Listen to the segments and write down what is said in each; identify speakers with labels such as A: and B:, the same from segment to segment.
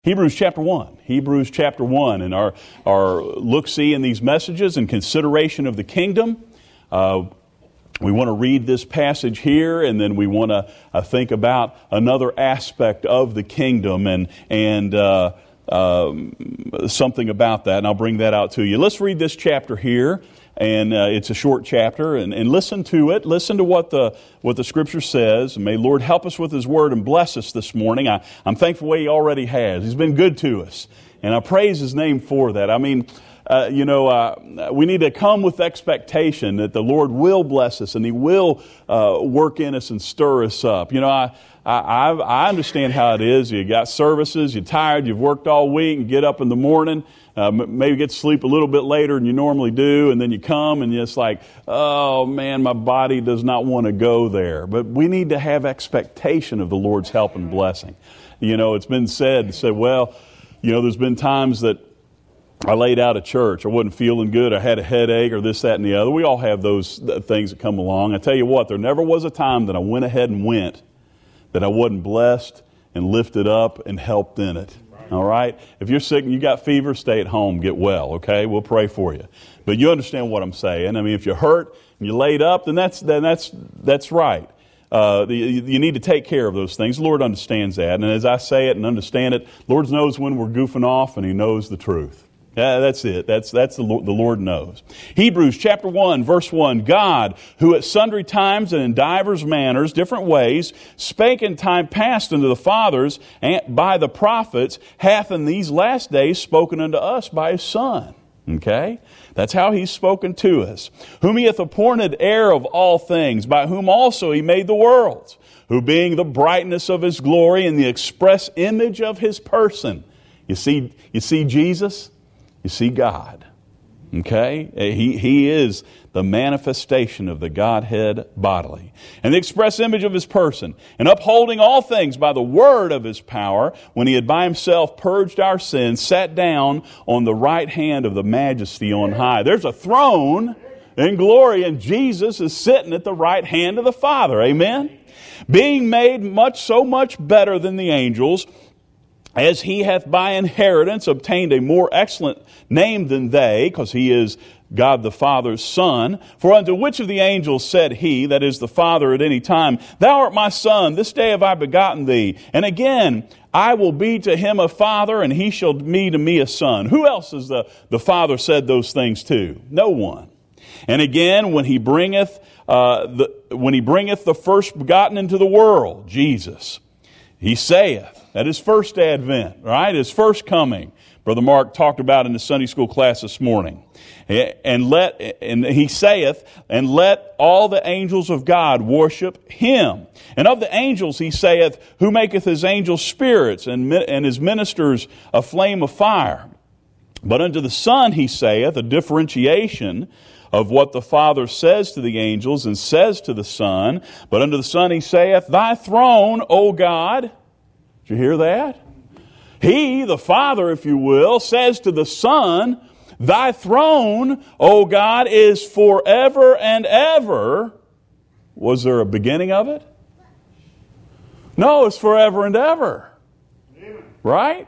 A: Hebrews chapter 1. Hebrews chapter 1 and our look-see in these messages and consideration of the kingdom. We want to read this passage here, and then we want to think about another aspect of the kingdom and something about that, and I'll bring that out to you. Let's read this chapter here, and it's a short chapter, and listen to it. Listen to what the Scripture says. May the Lord help us with His Word and bless us this morning. I'm thankful He already has. He's been good to us, and I praise His name for that. I mean, we need to come with expectation that the Lord will bless us and He will work in us and stir us up. I understand how it is. You got services, you're tired, you've worked all week, and get up in the morning, maybe get to sleep a little bit later than you normally do, and then you come and it's like, oh man, my body does not want to go there. But we need to have expectation of the Lord's help and blessing. It's been said, well, there's been times that I laid out of church. I wasn't feeling good. I had a headache or this, that, and the other. We all have those things that come along. I tell you what, there never was a time that I went ahead and went that I wasn't blessed and lifted up and helped in it. All right? If you're sick and you got fever, stay at home. Get well, okay? We'll pray for you. But you understand what I'm saying. I mean, if you're hurt and you're laid up, then that's right. You need to take care of those things. The Lord understands that. And as I say it and understand it, the Lord knows when we're goofing off, and He knows the truth. Yeah, that's it. That's the Lord knows. Hebrews chapter 1, verse 1, God, who at sundry times and in divers manners, different ways, spake in time past unto the fathers and by the prophets, hath in these last days spoken unto us by His Son. Okay? That's how He's spoken to us. Whom He hath appointed heir of all things, by whom also He made the worlds, who being the brightness of His glory and the express image of His person. You see Jesus? You see God, okay? He is the manifestation of the Godhead bodily. And the express image of His person. And upholding all things by the word of His power, when He had by Himself purged our sins, sat down on the right hand of the Majesty on high. There's a throne in glory, and Jesus is sitting at the right hand of the Father. Amen? Being made so much better than the angels, as He hath by inheritance obtained a more excellent name than they, because He is God the Father's Son. For unto which of the angels said He, that is the Father at any time, Thou art my Son, this day have I begotten Thee. And again, I will be to him a father, and he shall be to me a son. Who else has the Father said those things to? No one. And again, when He bringeth the first begotten into the world, Jesus, He saith, at His first advent, right? His first coming. Brother Mark talked about in the Sunday school class this morning. And He saith, and let all the angels of God worship Him. And of the angels He saith, who maketh His angels spirits and His ministers a flame of fire. But unto the Son He saith, a differentiation of what the Father says to the angels and says to the Son. But unto the Son He saith, Thy throne, O God. Did you hear that? He, the Father, if you will, says to the Son, Thy throne, O God, is forever and ever. Was there a beginning of it? No, it's forever and ever. Right?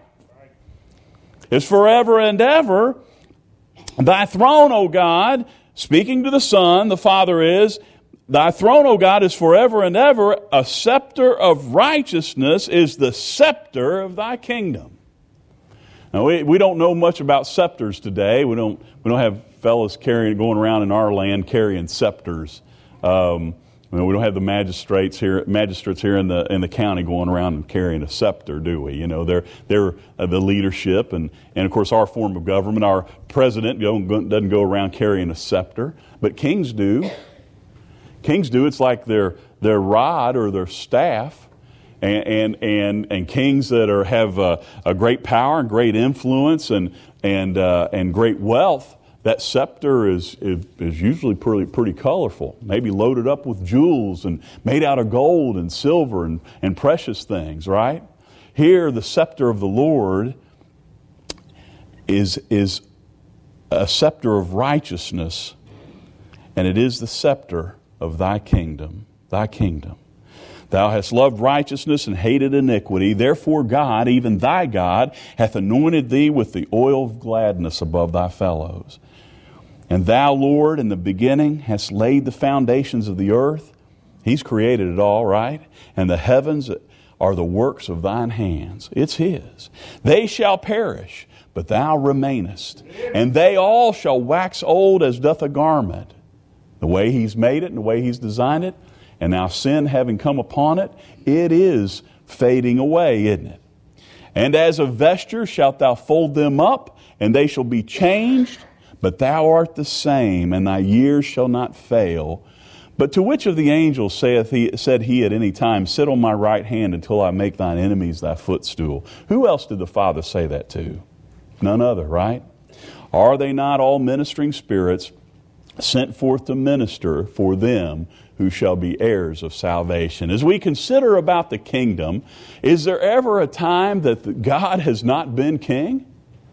A: It's forever and ever. Thy throne, O God, speaking to the Son, the Father is, Thy throne, O God, is forever and ever. A scepter of righteousness is the scepter of Thy kingdom. Now, we don't know much about scepters today. We don't have fellas going around in our land carrying scepters. We don't have the magistrates here in the county going around and carrying a scepter, do we? They're the leadership, and of course our form of government. Our president doesn't go around carrying a scepter, but kings do. Kings do. It's like their rod or their staff, and kings that have a great power and great influence and great wealth. That scepter is usually pretty colorful, maybe loaded up with jewels and made out of gold and silver and precious things. Right here, the scepter of the Lord is a scepter of righteousness, and it is the scepter of Thy kingdom, Thy kingdom. Thou hast loved righteousness and hated iniquity. Therefore God, even thy God, hath anointed thee with the oil of gladness above thy fellows. And thou, Lord, in the beginning hast laid the foundations of the earth. He's created it all, right? And the heavens are the works of thine hands. It's His. They shall perish, but thou remainest. And they all shall wax old as doth a garment. The way He's made it and the way He's designed it. And now sin having come upon it, it is fading away, isn't it? And as a vesture shalt thou fold them up, and they shall be changed. But thou art the same, and thy years shall not fail. But to which of the angels said he at any time, Sit on my right hand until I make thine enemies thy footstool? Who else did the Father say that to? None other, right? Are they not all ministering spirits sent forth to minister for them who shall be heirs of salvation? As we consider about the kingdom, is there ever a time that God has not been king?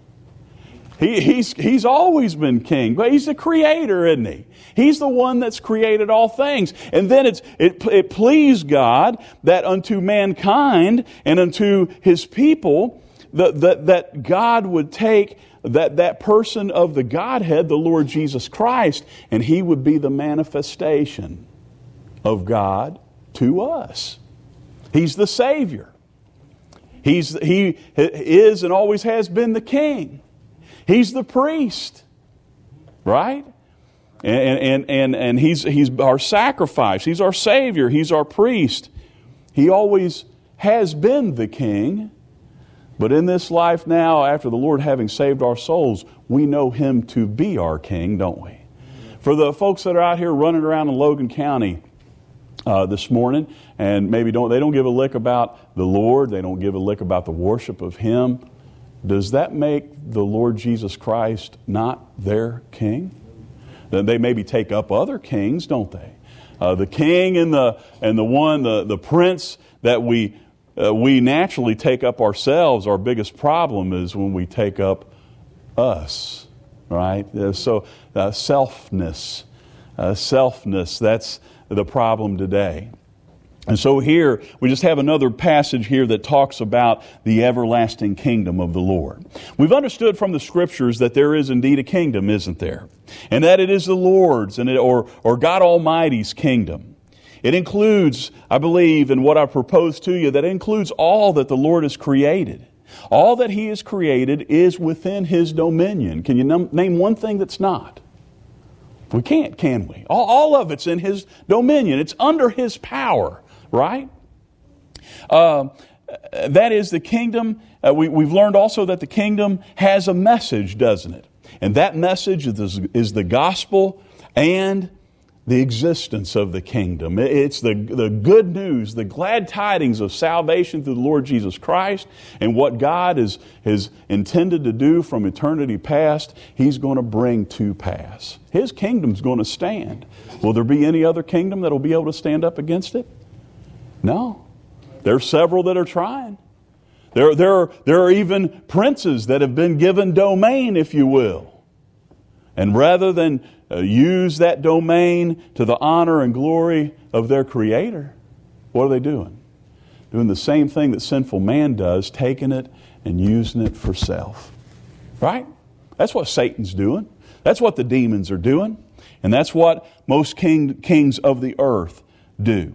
A: He's always been king, but He's the creator, isn't He? He's the one that's created all things. And then it pleased God that unto mankind and unto His people that God would take that person of the Godhead, the Lord Jesus Christ, and He would be the manifestation of God to us. He's the Savior. He is and always has been the King. He's the priest, right? And he's our sacrifice. He's our Savior. He's our priest. He always has been the King. But in this life now, after the Lord having saved our souls, we know Him to be our King, don't we? For the folks that are out here running around in Logan County this morning, and maybe they don't give a lick about the Lord, they don't give a lick about the worship of Him, does that make the Lord Jesus Christ not their King? Then they maybe take up other kings, don't they? The king and the prince that we naturally take up ourselves. Our biggest problem is when we take up us, right? So selfness, that's the problem today. And so here, we just have another passage here that talks about the everlasting kingdom of the Lord. We've understood from the Scriptures that there is indeed a kingdom, isn't there? And that it is the Lord's or God Almighty's kingdom. It includes, I believe, in what I propose to you, that it includes all that the Lord has created. All that He has created is within His dominion. Can you name one thing that's not? We can't, can we? All of it's in His dominion. It's under His power. Right? That is the kingdom. We've learned also that the kingdom has a message, doesn't it? And that message is the gospel and the existence of the kingdom. It's the good news, the glad tidings of salvation through the Lord Jesus Christ, and what God has intended to do from eternity past, He's going to bring to pass. His kingdom's going to stand. Will there be any other kingdom that will be able to stand up against it? No. There are several that are trying. There are even princes that have been given domain, if you will. And rather than use that domain to the honor and glory of their Creator, what are they doing? Doing the same thing that sinful man does, taking it and using it for self. Right? That's what Satan's doing. That's what the demons are doing. And that's what most kings of the earth do.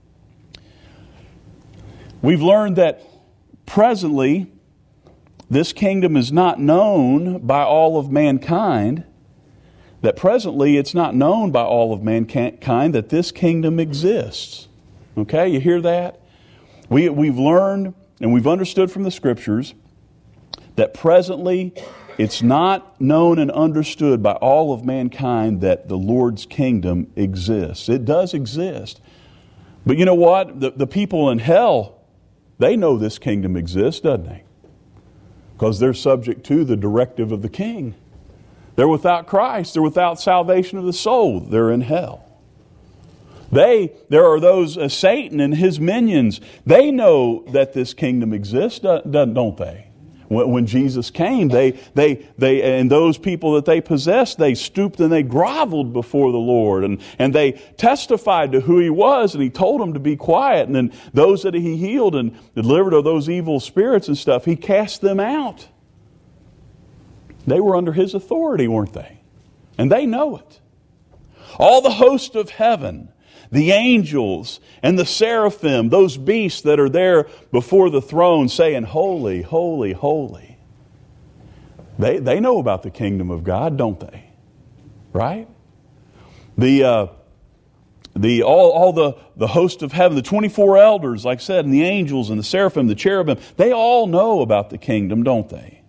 A: We've learned that presently this kingdom is not known by all of mankind. That presently it's not known by all of mankind that this kingdom exists. Okay, you hear that? We've learned and we've understood from the Scriptures that presently it's not known and understood by all of mankind that the Lord's kingdom exists. It does exist. But you know what? The people in hell, they know this kingdom exists, doesn't they? Because they're subject to the directive of the king. They're without Christ. They're without salvation of the soul. They're in hell. There are those, Satan and his minions, they know that this kingdom exists, don't they? When Jesus came, they and those people that they possessed, they stooped and they groveled before the Lord, and they testified to who He was, and He told them to be quiet. And then those that He healed and delivered of those evil spirits and stuff, He cast them out. They were under His authority, weren't they? And they know it. All the host of heaven, the angels and the seraphim, those beasts that are there before the throne saying, holy, holy, holy. They know about the kingdom of God, don't they? Right? All the host of heaven, the 24 elders, like I said, and the angels and the seraphim, the cherubim, they all know about the kingdom, don't they?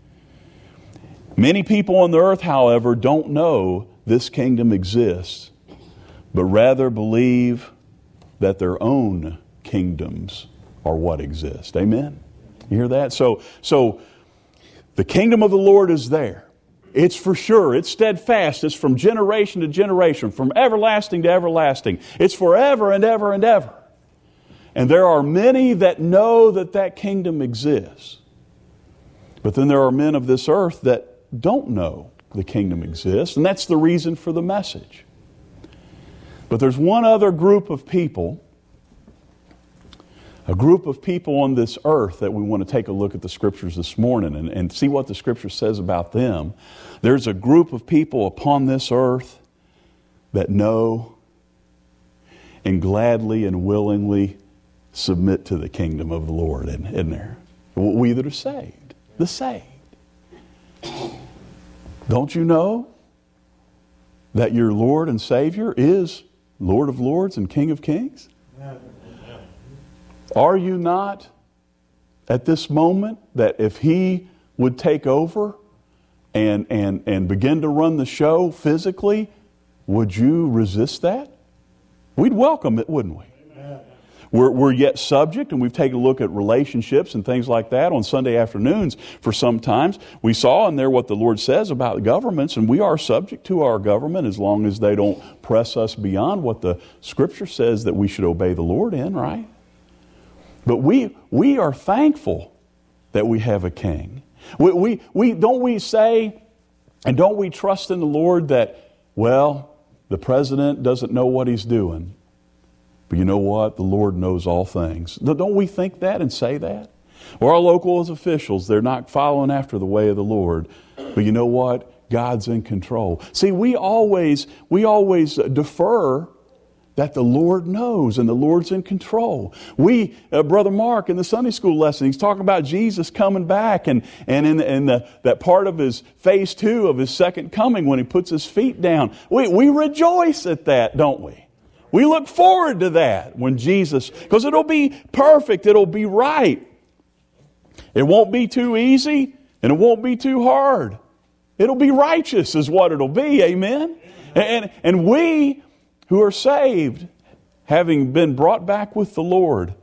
A: Many people on the earth, however, don't know this kingdom exists, but rather believe that their own kingdoms are what exist. Amen? You hear that? So the kingdom of the Lord is there. It's for sure. It's steadfast. It's from generation to generation, from everlasting to everlasting. It's forever and ever and ever. And there are many that know that kingdom exists. But then there are men of this earth that don't know the kingdom exists, and that's the reason for the message. But there's one other group of people, a group of people on this earth that we want to take a look at the Scriptures this morning and see what the Scripture says about them. There's a group of people upon this earth that know and gladly and willingly submit to the kingdom of the Lord, isn't there? We that are saved, the saved. Don't you know that your Lord and Savior is Lord of Lords and King of Kings? Are you not at this moment that if He would take over and begin to run the show physically, would you resist that? We'd welcome it, wouldn't we? We're yet subject, and we've taken a look at relationships and things like that on Sunday afternoons for some times. We saw in there what the Lord says about governments, and we are subject to our government as long as they don't press us beyond what the Scripture says that we should obey the Lord in, right? But we are thankful that we have a king. Don't we say, and don't we trust in the Lord that, well, the president doesn't know what he's doing. But you know what? The Lord knows all things. Don't we think that and say that? Or our local officials, they're not following after the way of the Lord. But you know what? God's in control. See, we always defer that the Lord knows and the Lord's in control. Brother Mark in the Sunday school lesson, he's talking about Jesus coming back and in that part of his phase 2 of his second coming when he puts his feet down. We rejoice at that, don't we? We look forward to that when Jesus, because it'll be perfect, it'll be right. It won't be too easy and it won't be too hard. It'll be righteous is what it'll be, amen? And we who are saved, having been brought back with the Lord,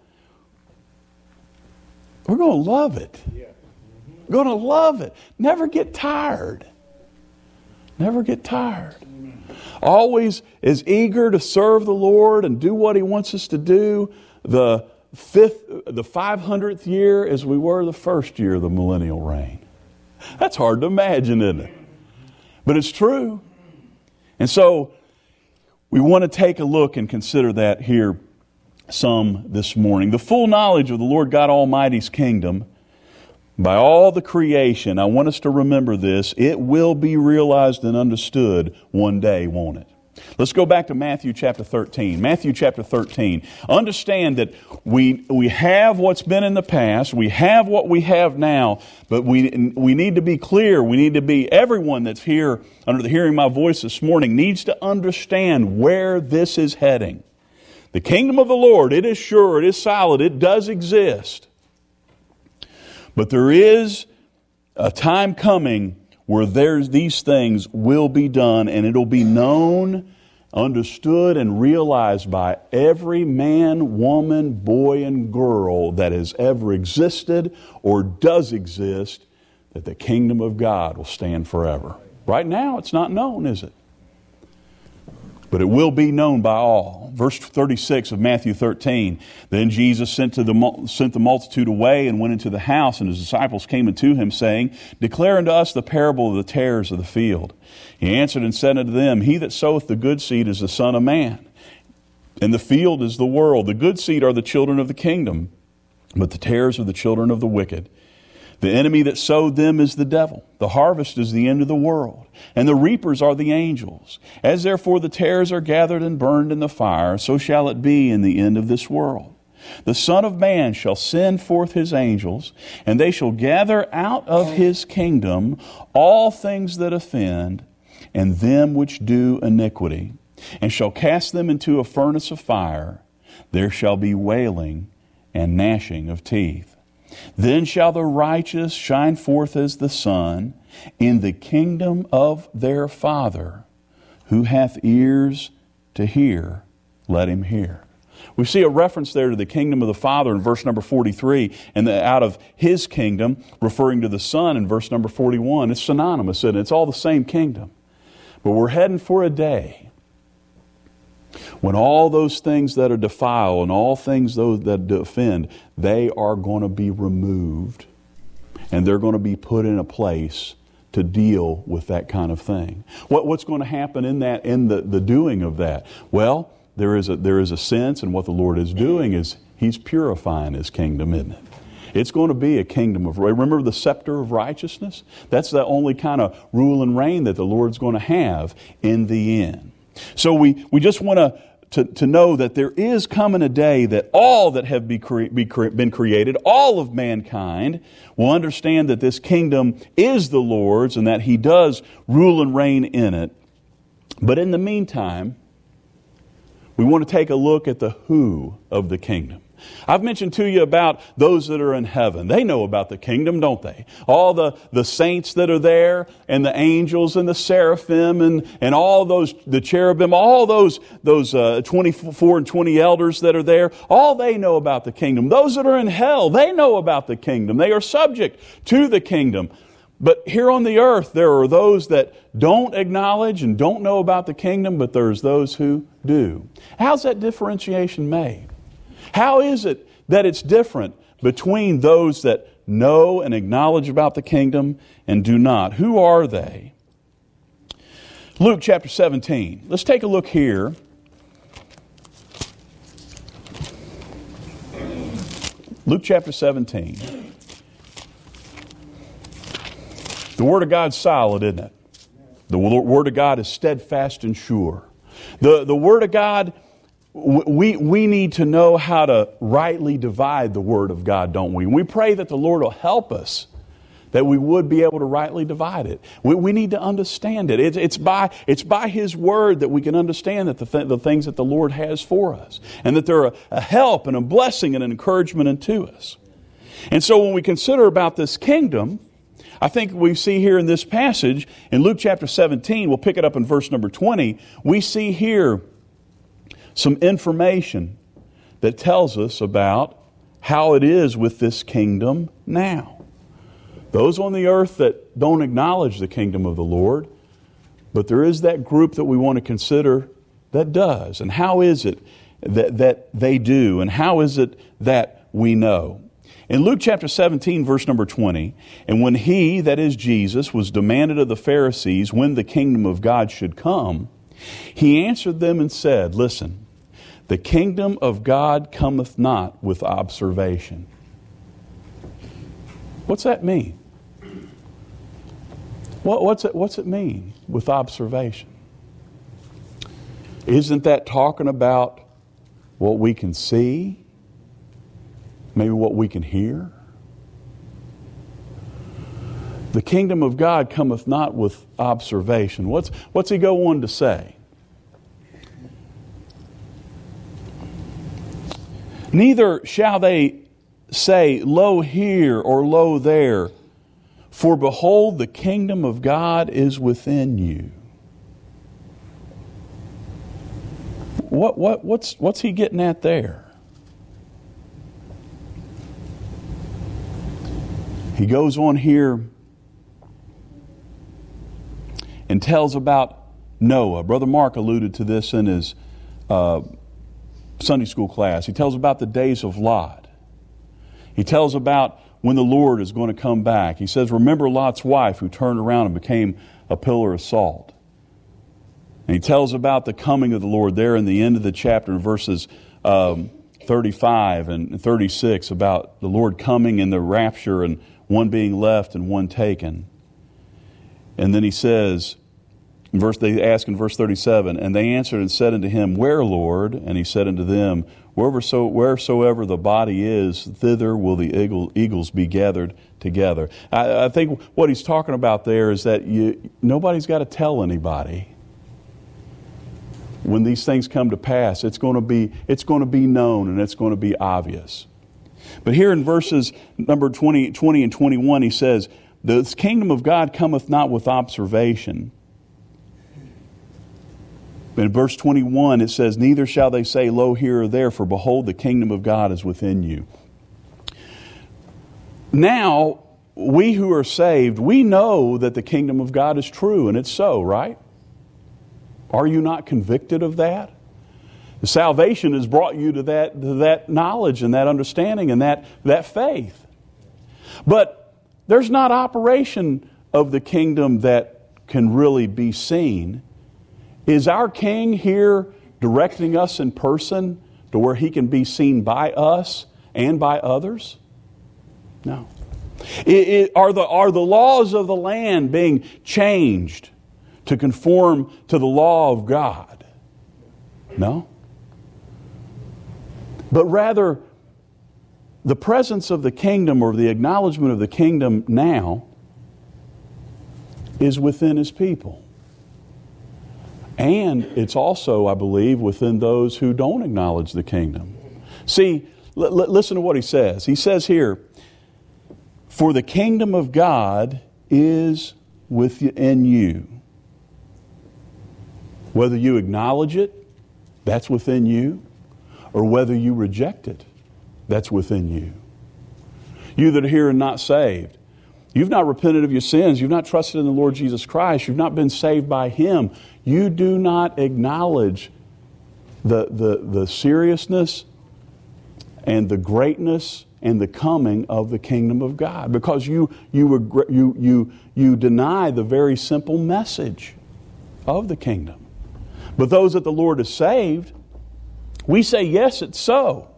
A: we're going to love it. We're going to love it. Never get tired. Never get tired. Always as eager to serve the Lord and do what He wants us to do the 500th year as we were the first year of the millennial reign. That's hard to imagine, isn't it? But it's true. And so we want to take a look and consider that here some this morning. The full knowledge of the Lord God Almighty's kingdom by all the creation, I want us to remember this, it will be realized and understood one day, won't it? Let's go back to Matthew chapter 13. Matthew chapter 13. Understand that we have what's been in the past, we have what we have now, but we need to be clear, everyone that's here under the hearing of my voice this morning needs to understand where this is heading. The kingdom of the Lord, it is sure, it is solid, it does exist. But there is a time coming where these things will be done, and it'll be known, understood, and realized by every man, woman, boy, and girl that has ever existed or does exist, that the kingdom of God will stand forever. Right now, it's not known, is it? but it will be known by all. Verse 36 of Matthew 13. Then Jesus sent the multitude away and went into the house, and his disciples came unto him, saying, Declare unto us the parable of the tares of the field. He answered and said unto them, He that soweth the good seed is the Son of Man, and the field is the world. The good seed are the children of the kingdom, but the tares are the children of the wicked. The enemy that sowed them is the devil. The harvest is the end of the world, and the reapers are the angels. As therefore the tares are gathered and burned in the fire, so shall it be in the end of this world. The Son of Man shall send forth his angels, and they shall gather out of his kingdom all things that offend, and them which do iniquity, and shall cast them into a furnace of fire. There shall be wailing and gnashing of teeth. Then shall the righteous shine forth as the sun in the kingdom of their Father. Who hath ears to hear, let him hear. We see a reference there to the kingdom of the Father in verse number 43, and out of his kingdom, referring to the Son in verse number 41. It's synonymous, and it's all the same kingdom. But we're heading for a day when all those things that are defiled and all things those that offend, they are going to be removed, and they're going to be put in a place to deal with that kind of thing. What's going to happen in the doing of that? Well, there is a sense, and what the Lord is doing is He's purifying His kingdom, isn't it? It's going to be a kingdom of, remember the scepter of righteousness? That's the only kind of rule and reign that the Lord's going to have in the end. So we just want to know that there is coming a day that all that have been created, all of mankind, will understand that this kingdom is the Lord's and that He does rule and reign in it. But in the meantime, we want to take a look at the who of the kingdom. I've mentioned to you about those that are in heaven. They know about the kingdom, don't they? All the saints that are there, and the angels and the seraphim and all those, the cherubim, all those 24 and 20 elders that are there, all they know about the kingdom. Those that are in hell, they know about the kingdom. They are subject to the kingdom. But here on the earth, there are those that don't acknowledge and don't know about the kingdom, but there's those who do. How's that differentiation made? How is it that it's different between those that know and acknowledge about the kingdom and do not? Who are they? Luke chapter 17. Let's take a look here. Luke chapter 17. The Word of God's solid, isn't it? The Word of God is steadfast and sure. The Word of God, we need to know how to rightly divide the Word of God, don't we? We pray that the Lord will help us, that we would be able to rightly divide it. We need to understand it. It's by His Word that we can understand that the things that the Lord has for us, and that they're a help and a blessing and an encouragement unto us. And so when we consider about this kingdom, I think we see here in this passage, in Luke chapter 17, we'll pick it up in verse number 20, we see here some information that tells us about how it is with this kingdom now. Those on the earth that don't acknowledge the kingdom of the Lord, but there is that group that we want to consider that does. And how is it that they do? And how is it that we know? In Luke chapter 17, verse number 20, and when He, that is Jesus, was demanded of the Pharisees when the kingdom of God should come, He answered them and said, listen, the kingdom of God cometh not with observation. What's that mean? What's it mean with observation? Isn't that talking about what we can see? Maybe what we can hear? The kingdom of God cometh not with observation. What's He go on to say? Neither shall they say, lo here or lo there, for behold, the kingdom of God is within you. What's He getting at there? He goes on here and tells about Noah. Brother Mark alluded to this in his Sunday school class. He tells about the days of Lot. He tells about when the Lord is going to come back. He says, remember Lot's wife who turned around and became a pillar of salt. And he tells about the coming of the Lord there in the end of the chapter in verses 35 and 36 about the Lord coming in the rapture and one being left and one taken. And then he says, they ask in verse 37, and they answered and said unto him, where, Lord? And he said unto them, wheresoever the body is, thither will the eagles be gathered together. I think what he's talking about there is that nobody's got to tell anybody. When these things come to pass, it's going to be known and it's going to be obvious. But here in verses number 20 and 21, he says, the kingdom of God cometh not with observation. In verse 21, it says, neither shall they say, lo, here or there, for behold, the kingdom of God is within you. Now, we who are saved, we know that the kingdom of God is true, and it's so, right? Are you not convicted of that? The salvation has brought you to that knowledge and that understanding and that faith. But there's not operation of the kingdom that can really be seen. Is our King here directing us in person to where He can be seen by us and by others? No. Are the laws of the land being changed to conform to the law of God? No. But rather, the presence of the kingdom or the acknowledgement of the kingdom now is within His people. And it's also, I believe, within those who don't acknowledge the kingdom. See, listen to what he says. He says here, for the kingdom of God is within you. Whether you acknowledge it, that's within you, or whether you reject it, that's within you. You that are here and not saved, you've not repented of your sins, you've not trusted in the Lord Jesus Christ, you've not been saved by Him, you do not acknowledge the seriousness and the greatness and the coming of the kingdom of God, because you deny the very simple message of the kingdom. But those that the Lord has saved, we say, yes, it's so.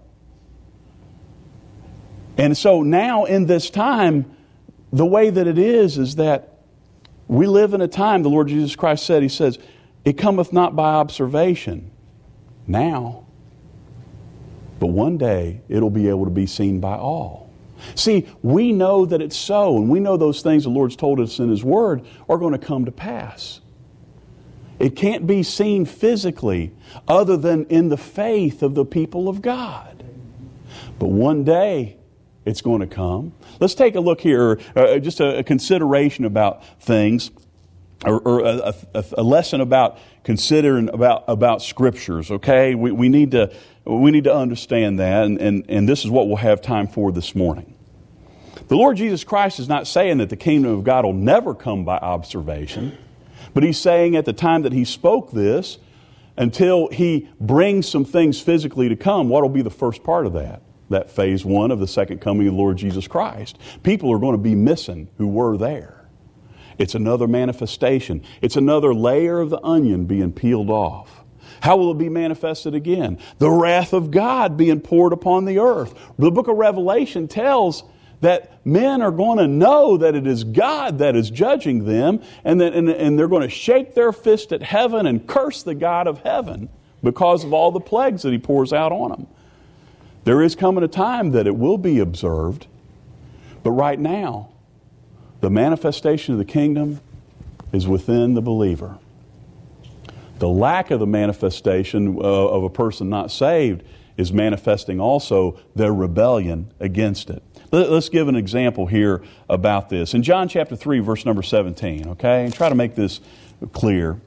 A: And so now in this time, the way that it is that we live in a time, the Lord Jesus Christ said, He says, it cometh not by observation now, but one day it'll be able to be seen by all. See, we know that it's so, and we know those things the Lord's told us in His Word are going to come to pass. It can't be seen physically other than in the faith of the people of God. But one day it's going to come. Let's take a look here, just a consideration about things, or a lesson about considering about Scriptures. Okay, we need to understand that, and this is what we'll have time for this morning. The Lord Jesus Christ is not saying that the kingdom of God will never come by observation. But He's saying at the time that He spoke this, until He brings some things physically to come, what will be the first part of that? That phase one of the second coming of the Lord Jesus Christ. People are going to be missing who were there. It's another manifestation. It's another layer of the onion being peeled off. How will it be manifested again? The wrath of God being poured upon the earth. The book of Revelation tells that men are going to know that it is God that is judging them, and they're going to shake their fist at heaven and curse the God of heaven because of all the plagues that He pours out on them. There is coming a time that it will be observed, but right now, the manifestation of the kingdom is within the believer. The lack of the manifestation of a person not saved is manifesting also their rebellion against it. Let's give an example here about this. In John chapter 3, verse number 17, okay? And try to make this clear.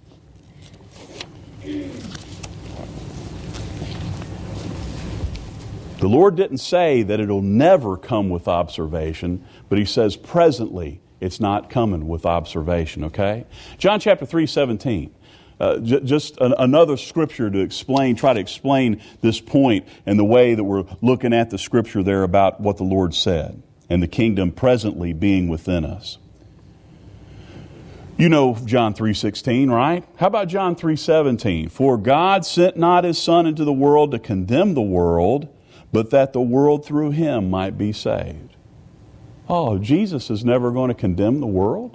A: The Lord didn't say that it'll never come with observation, but He says presently it's not coming with observation, okay? John chapter 3, 17. another scripture to try to explain this point and the way that we're looking at the scripture there about what the Lord said and the kingdom presently being within us. You know John 3:16, right? How about John 3:17? For God sent not His Son into the world to condemn the world, but that the world through Him might be saved. Oh, Jesus is never going to condemn the world?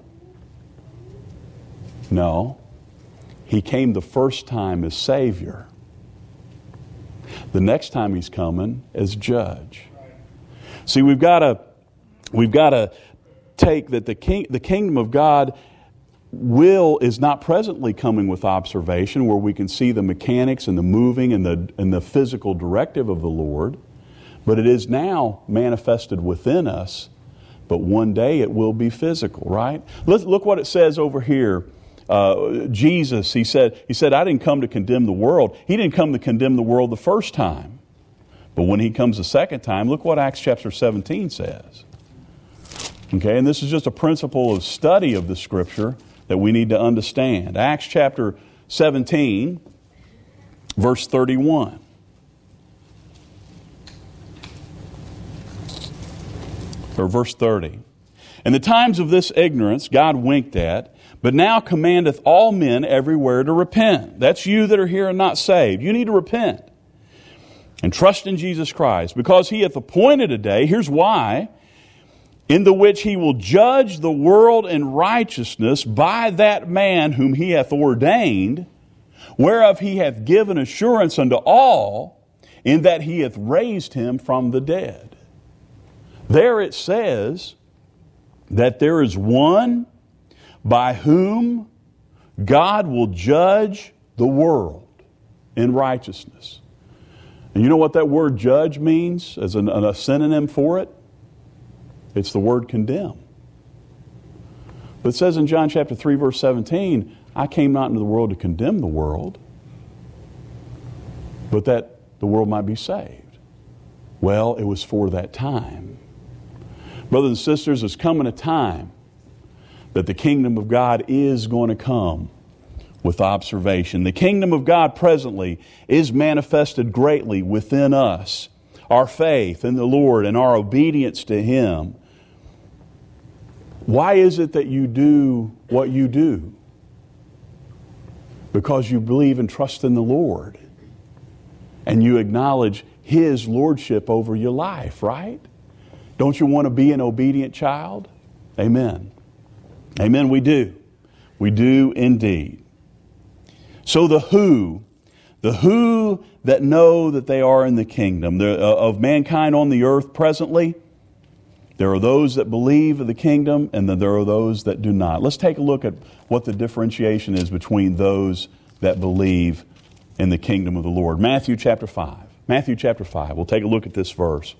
A: No. He came the first time as Savior. The next time He's coming as Judge. See, we've got to take that the kingdom of God is not presently coming with observation where we can see the mechanics and the moving and the physical directive of the Lord, but it is now manifested within us, but one day it will be physical, right? Look what it says over here. Jesus, he said, I didn't come to condemn the world. He didn't come to condemn the world the first time. But when He comes the second time, look what Acts chapter 17 says. Okay, and this is just a principle of study of the Scripture that we need to understand. Acts chapter 17, verse 31. Or verse 30. In the times of this ignorance God winked at, but now commandeth all men everywhere to repent. That's you that are here and not saved. You need to repent and trust in Jesus Christ, because He hath appointed a day, here's why, in the which He will judge the world in righteousness by that man whom He hath ordained, whereof He hath given assurance unto all, in that He hath raised Him from the dead. There it says that there is one by whom God will judge the world in righteousness. And you know what that word judge means as a synonym for it? It's the word condemn. But it says in John chapter 3 verse 17, I came not into the world to condemn the world, but that the world might be saved. Well, it was for that time. Brothers and sisters, there's coming a time that the kingdom of God is going to come with observation. The kingdom of God presently is manifested greatly within us. Our faith in the Lord and our obedience to Him. Why is it that you do what you do? Because you believe and trust in the Lord. And you acknowledge His lordship over your life, right? Don't you want to be an obedient child? Amen. Amen, we do. We do indeed. So the who that know that they are in the kingdom of mankind on the earth presently, there are those that believe in the kingdom, and then there are those that do not. Let's take a look at what the differentiation is between those that believe in the kingdom of the Lord. Matthew chapter 5. Matthew chapter 5. We'll take a look at this verse.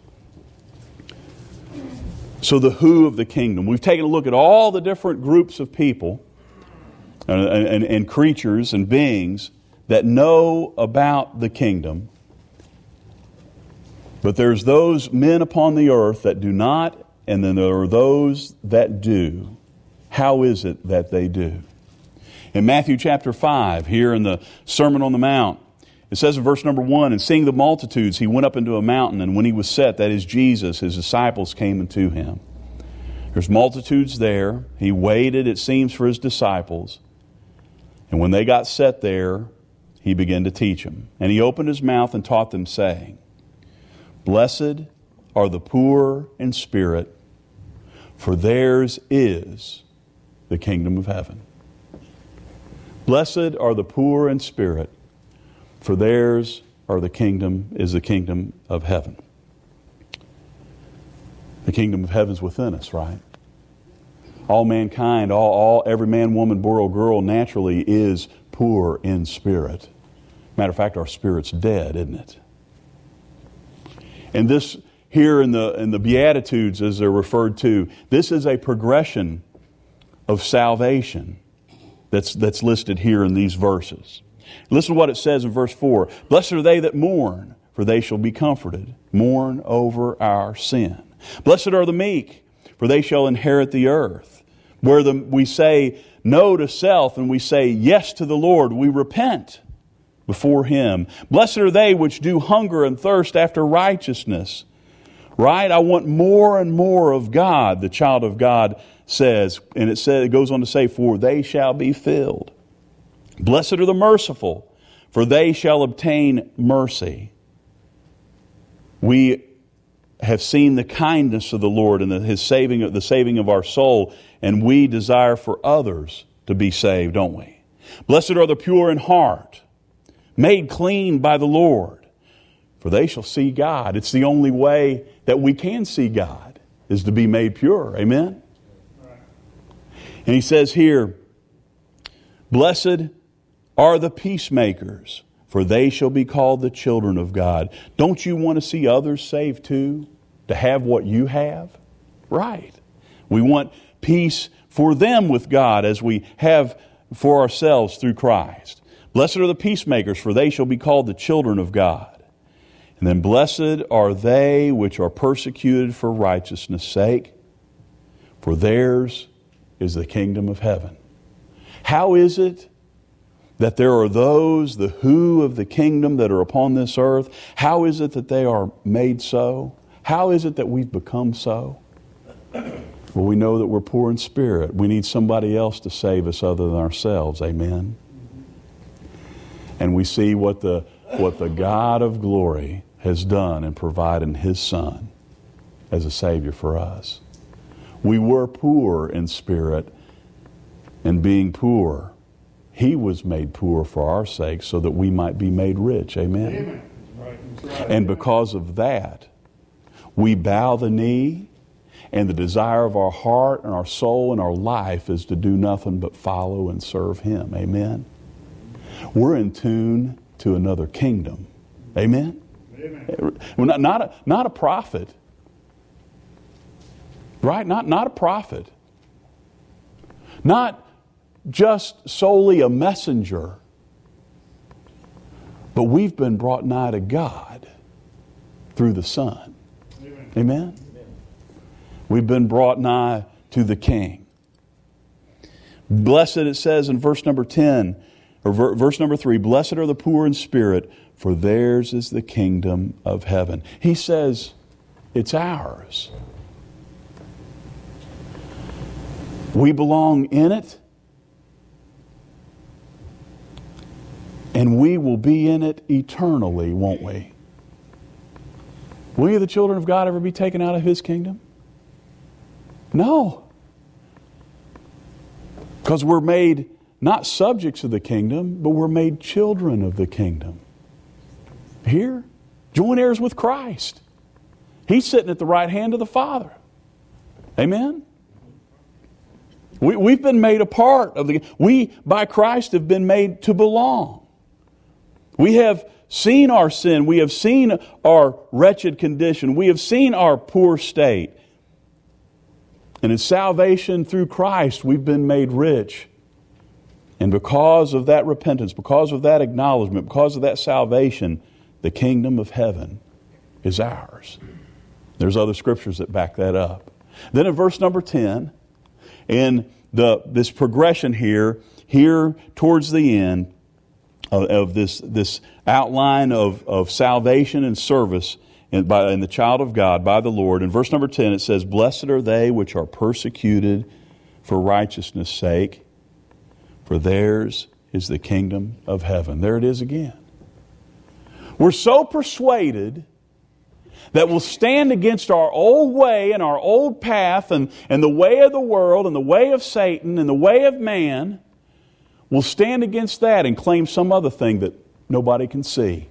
A: So the who of the kingdom. We've taken a look at all the different groups of people and creatures and beings that know about the kingdom. But there's those men upon the earth that do not, and then there are those that do. How is it that they do? In Matthew chapter 5, here in the Sermon on the Mount, it says in verse number 1, and seeing the multitudes, He went up into a mountain, and when He was set, that is Jesus, His disciples came unto Him. There's multitudes there. He waited, it seems, for His disciples. And when they got set there, He began to teach them. And He opened His mouth and taught them, saying, Blessed are the poor in spirit, for theirs is the kingdom of heaven. Blessed are the poor in spirit, for theirs is the kingdom of heaven. The kingdom of heaven is within us, right? All mankind, every man, woman, boy, or girl naturally is poor in spirit. Matter of fact, our spirit's dead, isn't it? And this here in the Beatitudes, as they're referred to, this is a progression of salvation that's listed here in these verses. Listen to what it says in verse 4. Blessed are they that mourn, for they shall be comforted. Mourn over our sin. Blessed are the meek, for they shall inherit the earth. where we say no to self and we say yes to the Lord. We repent before Him. Blessed are they which do hunger and thirst after righteousness. Right? I want more and more of God, the child of God says. And it goes on to say, for they shall be filled. Blessed are the merciful, for they shall obtain mercy. We have seen the kindness of the Lord and the saving of our soul, and we desire for others to be saved, don't we? Blessed are the pure in heart, made clean by the Lord, for they shall see God. It's the only way that we can see God, is to be made pure. Amen? And he says here, blessed are the peacemakers, for they shall be called the children of God. Don't you want to see others saved too? To have what you have? Right. We want peace for them with God as we have for ourselves through Christ. Blessed are the peacemakers, for they shall be called the children of God. And then blessed are they which are persecuted for righteousness' sake, for theirs is the kingdom of heaven. How is it that there are those, the who of the kingdom, that are upon this earth? How is it that they are made so? How is it that we've become so? Well, we know that we're poor in spirit. We need somebody else to save us other than ourselves. Amen? And we see what the God of glory has done in providing His Son as a Savior for us. We were poor in spirit, and being poor, He was made poor for our sake so that we might be made rich. Amen?
B: Amen. Right.
A: And because of that, we bow the knee, and the desire of our heart and our soul and our life is to do nothing but follow and serve Him. Amen? We're in tune to another kingdom. Amen?
B: Amen.
A: We're not a prophet. Right? Not a prophet. Not just solely a messenger. But we've been brought nigh to God through the Son.
B: Amen.
A: Amen? We've been brought nigh to the King. Blessed, it says in verse number 10, or verse number 3, blessed are the poor in spirit, for theirs is the kingdom of heaven. He says it's ours. We belong in it, and we will be in it eternally, won't we? Will you, the children of God, ever be taken out of His kingdom? No. Because we're made not subjects of the kingdom, but we're made children of the kingdom. Here, joint heirs with Christ. He's sitting at the right hand of the Father. Amen? We've been made a part of we, by Christ, have been made to belong. We have seen our sin. We have seen our wretched condition. We have seen our poor state. And in salvation through Christ, we've been made rich. And because of that repentance, because of that acknowledgement, because of that salvation, the kingdom of heaven is ours. There's other scriptures that back that up. Then in verse number 10, in this progression here towards the end of this outline of salvation and service in the child of God by the Lord, in verse number 10 it says, blessed are they which are persecuted for righteousness' sake, for theirs is the kingdom of heaven. There it is again. We're so persuaded that will stand against our old way and our old path and the way of the world and the way of Satan and the way of man, will stand against that and claim some other thing that nobody can see.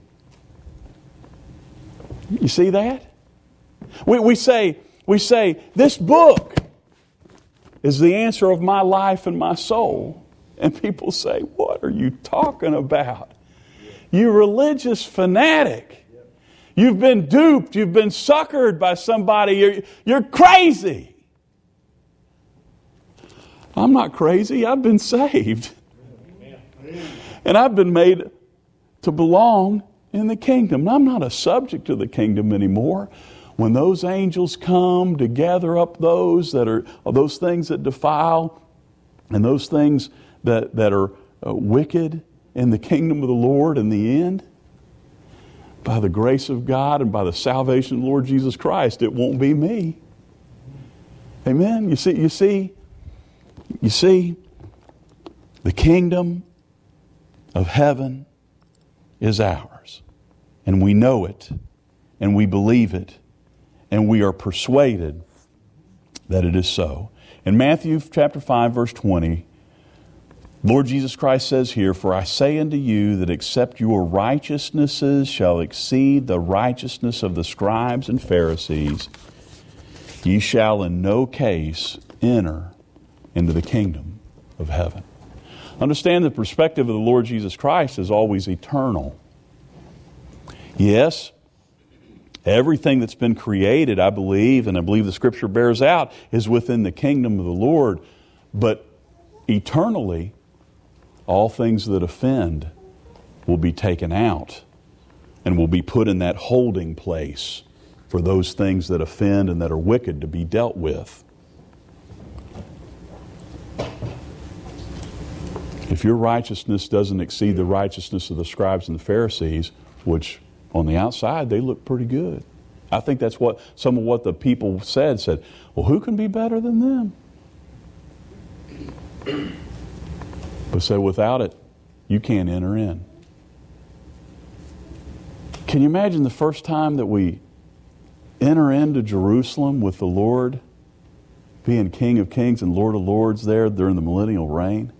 A: You see that? We say, this book is the answer of my life and my soul. And people say, what are you talking about? You religious fanatic. You've been duped. You've been suckered by somebody. You're crazy. I'm not crazy. I've been saved. And I've been made to belong in the kingdom. I'm not a subject of the kingdom anymore. When those angels come to gather up those things that defile And those things that are wicked in the kingdom of the Lord in the end, by the grace of God and by the salvation of the Lord Jesus Christ, it won't be me. Amen? You see, the kingdom of heaven is ours. And we know it. And we believe it. And we are persuaded that it is so. In Matthew chapter 5, verse 20, Lord Jesus Christ says here, "For I say unto you that except your righteousnesses shall exceed the righteousness of the scribes and Pharisees, ye shall in no case enter into the kingdom of heaven." Understand the perspective of the Lord Jesus Christ is always eternal. Yes, everything that's been created, I believe, and I believe the Scripture bears out, is within the kingdom of the Lord. But eternally, all things that offend will be taken out and will be put in that holding place for those things that offend and that are wicked to be dealt with. If your righteousness doesn't exceed the righteousness of the scribes and the Pharisees, which on the outside they look pretty good. I think that's what some of what the people said, well, who can be better than them? But said, without it, you can't enter in. Can you imagine the first time that we enter into Jerusalem with the Lord being King of Kings and Lord of Lords there during the millennial reign?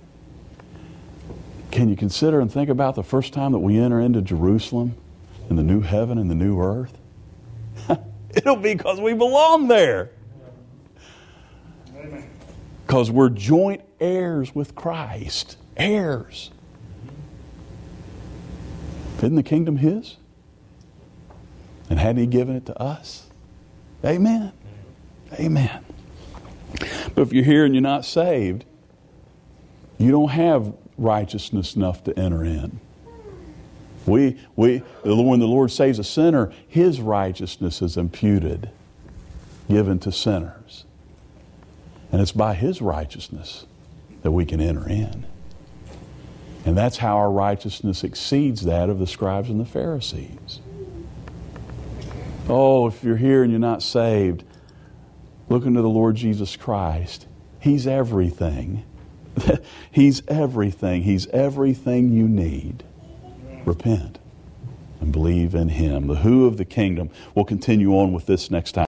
A: Can you consider and think about the first time that we enter into Jerusalem in the new heaven and the new earth? It'll be because we belong there.
B: Amen.
A: Because we're joint heirs with Christ. Heirs. Isn't the kingdom His? And hadn't He given it to us? Amen. Amen. But if you're here and you're not saved, you don't have righteousness enough to enter in. When the Lord saves a sinner, His righteousness is imputed, given to sinners. And it's by His righteousness that we can enter in. And that's how our righteousness exceeds that of the scribes and the Pharisees. Oh, if you're here and you're not saved, look into the Lord Jesus Christ. He's everything. He's everything. He's everything you need. Repent and believe in Him. The who of the kingdom. We'll continue on with this next time.